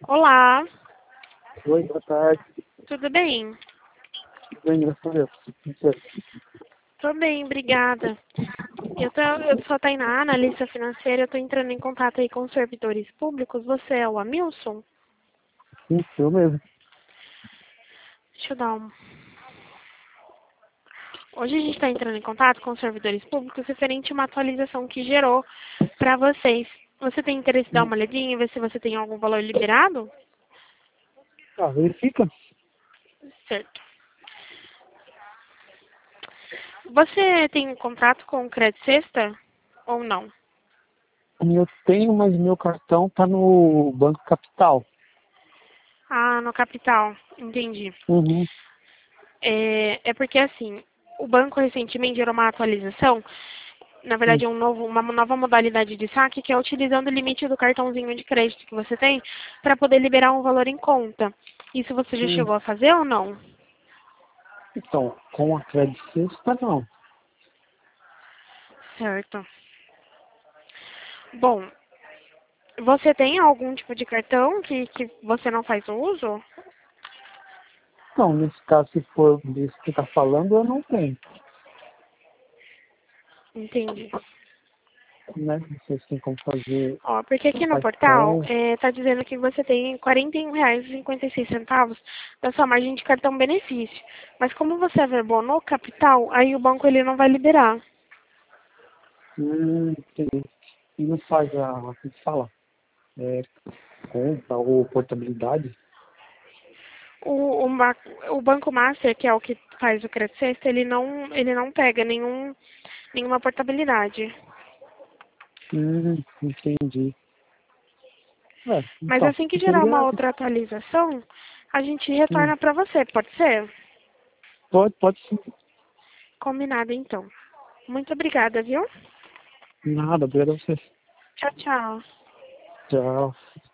Olá, Oi, boa tarde. tudo bem? Tudo bem, graças a Deus. Você? Tô bem, obrigada. Eu sou a Tainá, analista financeira, eu tô entrando em contato aí com os servidores públicos. Você é o Amilson? Sim, eu mesmo. Deixa eu dar um... Hoje a gente está entrando em contato com os servidores públicos referente a uma atualização que gerou para vocês. Você tem interesse em dar uma olhadinha e ver se você tem algum valor liberado? Ah, verifica. Certo. Você tem contato com o Credit Sexta ou não? Eu tenho, mas meu cartão tá no Banco Capital. Ah, no Capital, entendi. Uhum. É porque assim, o banco recentemente gerou uma atualização, na Sim. verdade uma nova modalidade de saque, que é utilizando o limite do cartãozinho de crédito que você tem para poder liberar um valor em conta. Isso você já Hum. chegou a fazer ou não? Então, com a Credit Sexta, não. Certo. Bom, você tem algum tipo de cartão que você não faz uso? Então, nesse caso, se for disso que tá falando, eu não tenho. Entendi. Né? Não sei se tem como fazer Ó, porque aqui no portal cartão. tá dizendo que você tem R$ 41,56 da sua margem de cartão benefício. Mas como você averbou no capital, aí o banco ele não vai liberar. Entendi. E não faz a, que fala? É, conta ou portabilidade? O, o, ma- o Banco Master, que é o que faz o Credit Sexta, ele não pega nenhuma portabilidade. Entendi. É, Mas então, assim que muito gerar uma obrigado. outra atualização, a gente Hum. retorna para você, pode ser? Pode sim. Combinado então. Muito obrigada, viu? Nada, obrigado a você. Tchau, tchau. Tchau.